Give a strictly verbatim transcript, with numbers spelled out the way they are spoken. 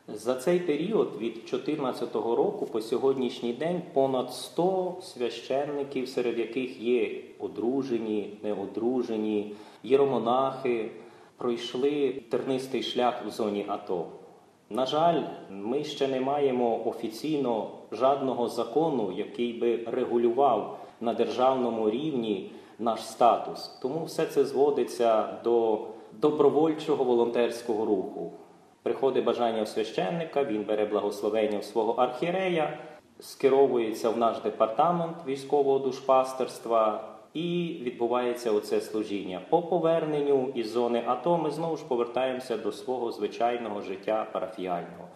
За цей період від дві тисячі чотирнадцятого року по сьогоднішній день понад сто священників, серед яких є одружені, неодружені, єромонахи, пройшли тернистий шлях в зоні АТО. На жаль, ми ще не маємо офіційно жодного закону, який би регулював на державному рівні наш статус. Тому все це зводиться до добровольчого волонтерського руху. Приходить бажання у священника, він бере благословення в свого архієрея, скеровується в наш департамент військового душпастерства і відбувається оце служіння. По поверненню із зони АТО ми знову ж повертаємося до свого звичайного життя парафіяльного.